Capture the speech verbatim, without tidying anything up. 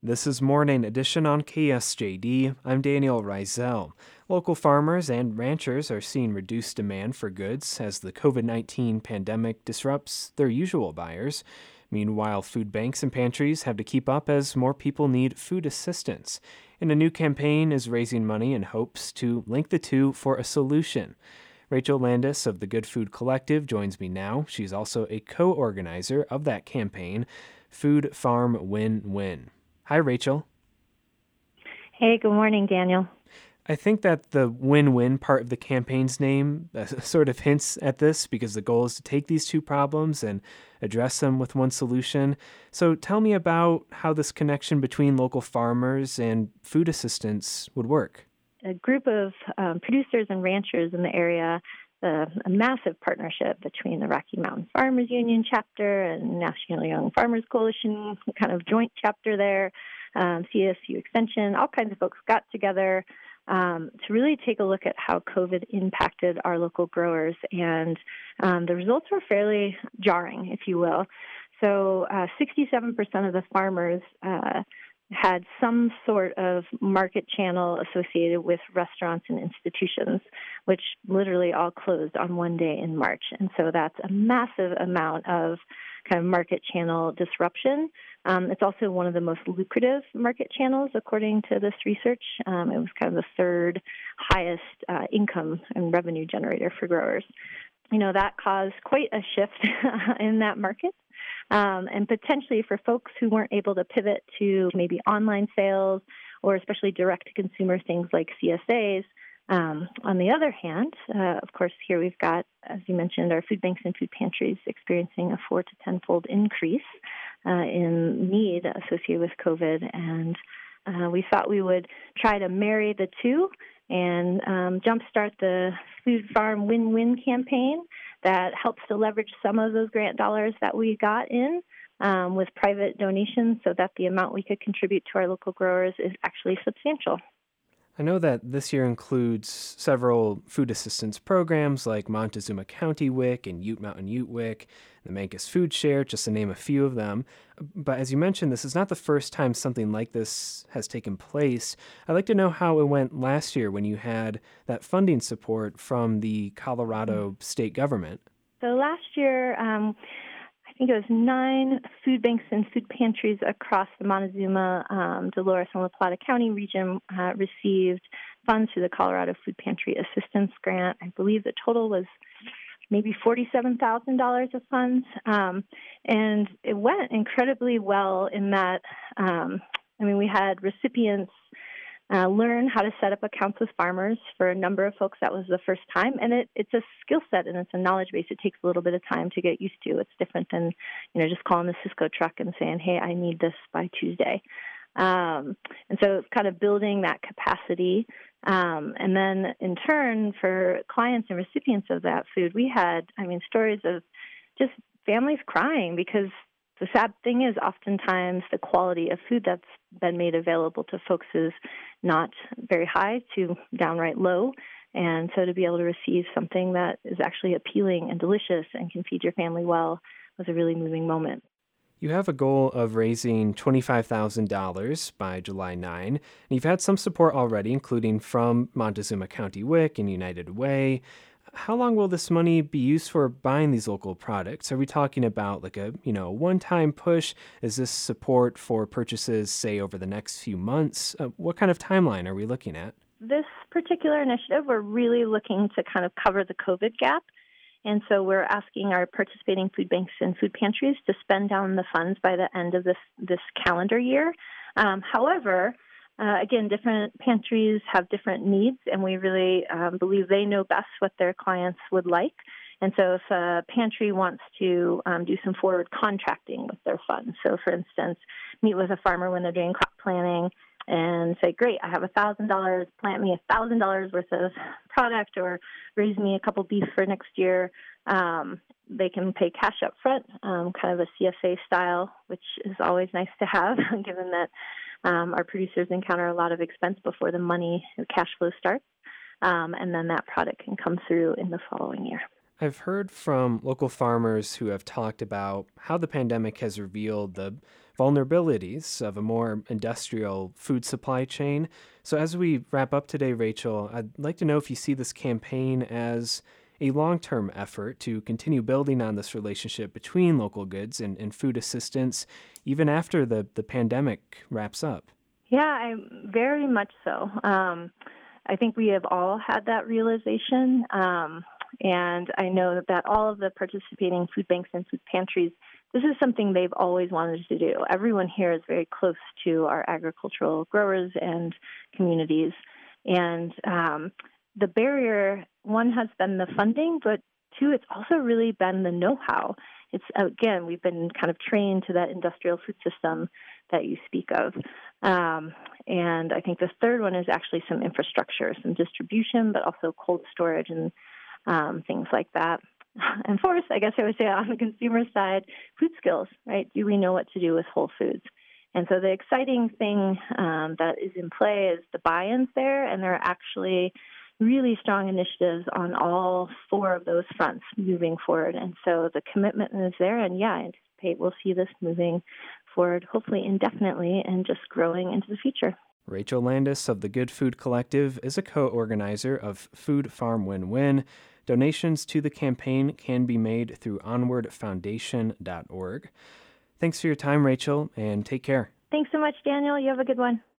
This is Morning Edition on K S J D. I'm Daniel Reisel. Local farmers and ranchers are seeing reduced demand for goods as the covid nineteen pandemic disrupts their usual buyers. Meanwhile, food banks and pantries have to keep up as more people need food assistance. And a new campaign is raising money in hopes to link the two for a solution. Rachel Landis of the Good Food Collective joins me now. She's also a co-organizer of that campaign, Food Farm Win-Win. Hi, Rachel. Hey, good morning, Daniel. I think that the win-win part of the campaign's name uh, sort of hints at this because the goal is to take these two problems and address them with one solution. So tell me about how this connection between local farmers and food assistance would work. A group of um, producers and ranchers in the area, uh, a massive partnership between the Rocky Mountain Farmers Union chapter and National Young Farmers Coalition, kind of joint chapter there, um, C S U Extension, all kinds of folks got together um, to really take a look at how COVID impacted our local growers. And um, the results were fairly jarring, if you will. So uh, sixty-seven percent of the farmers uh, had some sort of market channel associated with restaurants and institutions, which literally all closed on one day in March. And so that's a massive amount of kind of market channel disruption. Um, it's also one of the most lucrative market channels, according to this research. Um, it was kind of the third highest uh, income and revenue generator for growers. You know, that caused quite a shift in that market. Um, and potentially for folks who weren't able to pivot to maybe online sales or especially direct-to-consumer things like C S As. Um, on the other hand, uh, of course, here we've got, as you mentioned, our food banks and food pantries experiencing a four to tenfold increase uh, in need associated with COVID. And uh, we thought we would try to marry the two and um, jumpstart the Food Farm Win-Win campaign that helps to leverage some of those grant dollars that we got in um, with private donations so that the amount we could contribute to our local growers is actually substantial. I know that this year includes several food assistance programs like Montezuma County WIC and Ute Mountain Ute WIC, the Mancos Food Share, just to name a few of them. But as you mentioned, this is not the first time something like this has taken place. I'd like to know how it went last year when you had that funding support from the Colorado state government. So last year, um, I think it was nine food banks and food pantries across the Montezuma, um, Dolores, and La Plata County region uh, received funds through the Colorado Food Pantry Assistance Grant. I believe the total was maybe forty-seven thousand dollars of funds. Um, and it went incredibly well in that, um, I mean, we had recipients Uh, learn how to set up accounts with farmers. For a number of folks, that was the first time. And it, it's a skill set and it's a knowledge base. It takes a little bit of time to get used to. It's different than, you know, just calling the Cisco truck and saying, hey, I need this by Tuesday. Um, and so it's kind of building that capacity. Um, and then in turn, for clients and recipients of that food, we had, I mean, stories of just families crying because the sad thing is oftentimes the quality of food that's been made available to folks is not very high to downright low. And so to be able to receive something that is actually appealing and delicious and can feed your family well was a really moving moment. You have a goal of raising twenty-five thousand dollars by July ninth, and you've had some support already, including from Montezuma County WIC and United Way. How long will this money be used for buying these local products? Are we talking about like a, you know, one-time push? Is this support for purchases, say, over the next few months? Uh, what kind of timeline are we looking at? This particular initiative, we're really looking to kind of cover the COVID gap. And so we're asking our participating food banks and food pantries to spend down the funds by the end of this, this calendar year. Um, however, Uh, again, different pantries have different needs, and we really um, believe they know best what their clients would like. And so if a pantry wants to um, do some forward contracting with their funds, so for instance, meet with a farmer when they're doing crop planning and say, great, I have one thousand dollars, plant me one thousand dollars worth of product or raise me a couple beef for next year, um, they can pay cash up front, um, kind of a C S A style, which is always nice to have, given that Um, our producers encounter a lot of expense before the money, the cash flow starts, um, and then that product can come through in the following year. I've heard from local farmers who have talked about how the pandemic has revealed the vulnerabilities of a more industrial food supply chain. So, as we wrap up today, Rachel, I'd like to know if you see this campaign as a long-term effort to continue building on this relationship between local goods and, and food assistance, even after the, the pandemic wraps up. Yeah, I very much so. Um, I think we have all had that realization, um, and I know that all of the participating food banks and food pantries, this is something they've always wanted to do. Everyone here is very close to our agricultural growers and communities, and um, the barrier, one, has been the funding, but two, it's also really been the know-how. It's, again, we've been kind of trained to that industrial food system that you speak of. Um, and I think the third one is actually some infrastructure, some distribution, but also cold storage and um, things like that. And fourth, I guess I would say on the consumer side, food skills, right? Do we know what to do with whole foods? And so the exciting thing um, that is in play is the buy-ins there, and there are actually really strong initiatives on all four of those fronts moving forward. And so the commitment is there, and yeah, I anticipate we'll see this moving forward, hopefully indefinitely, and just growing into the future. Rachel Landis of the Good Food Collective is a co-organizer of Food Farm Win-Win. Donations to the campaign can be made through onward foundation dot org. Thanks for your time, Rachel, and take care. Thanks so much, Daniel. You have a good one.